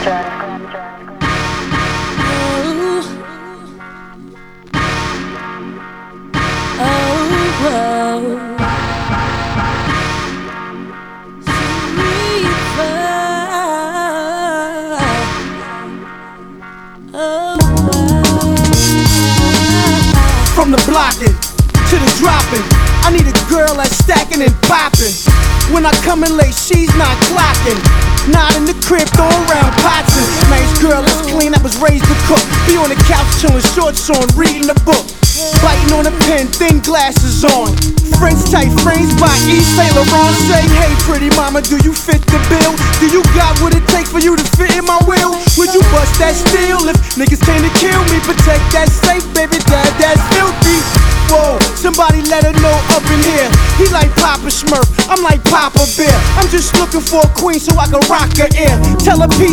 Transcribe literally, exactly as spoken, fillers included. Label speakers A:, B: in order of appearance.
A: From the blocking to the dropping, I need a girl that's stacking and popping. When I come in late, she's not clocking. Not in the crib, throwing around pots and nice girl that's clean, that was raised to cook. Be on the couch chilling, shorts on, reading a book. Biting on a pen, thin glasses on. French tight frames by Yves Saint Laurent. Say, hey pretty mama, do you fit the bill? Do you got what it takes for you to fit in my will? Would you bust that steel if niggas came to kill me? Protect that safe, baby, dad, that's filthy. Whoa, somebody let her know up in here. He like Papa Smurf, I'm like Papa Bear. I'm just looking for a queen so I can rock her ear. Tell her P